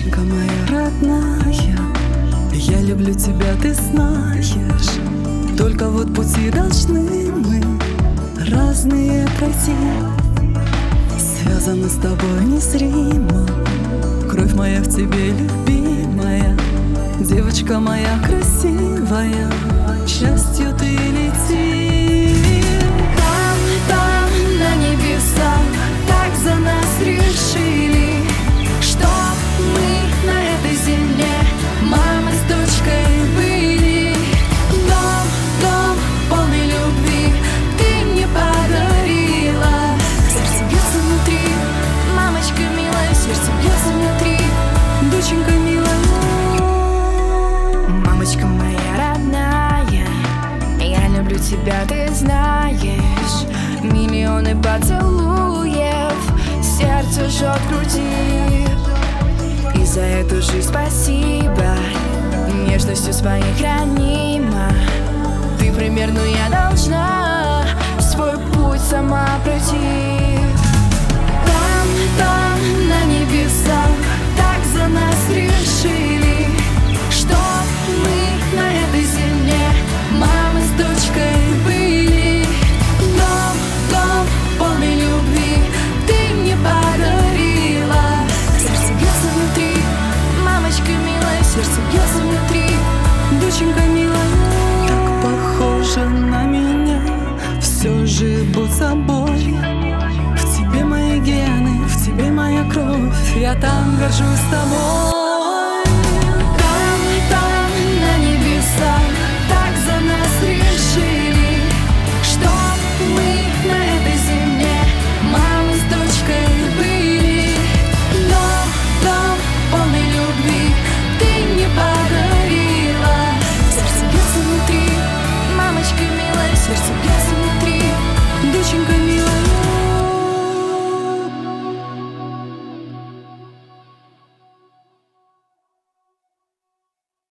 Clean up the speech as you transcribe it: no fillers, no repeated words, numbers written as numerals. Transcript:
Девочка моя родная, я люблю тебя, ты знаешь. Только вот пути должны мы разные пройти. Связаны с тобой незримо, кровь моя в тебе, любимая. Девочка моя красивая, к счастью ты лети. Там, на небесах, так за нас решили, что мы на этой земле мама с дочкой были. Дом полный любви ты мне подарила. Сердце бьется внутри, мамочка милая, сердце бьется внутри, доченька милая. Мамочка моя родная, я люблю тебя, ты знаешь. Миллионы поцелуев, сердце жжет в груди. И за эту жизнь спасибо, нежностью своей хранима. Ты примерную, я должна свой путь сама пройти. Там, на небесах, так за нас решили, что мы на этой земле мама с дочкой были. Дом полный любви ты мне подарила. Сердце бьется внутри, мамочка милая, сердце бьется внутри, доченька милая. Так похожа на меня, все живут собой. В тебе мои гены, в тебе моя кровь, я так горжусь тобой.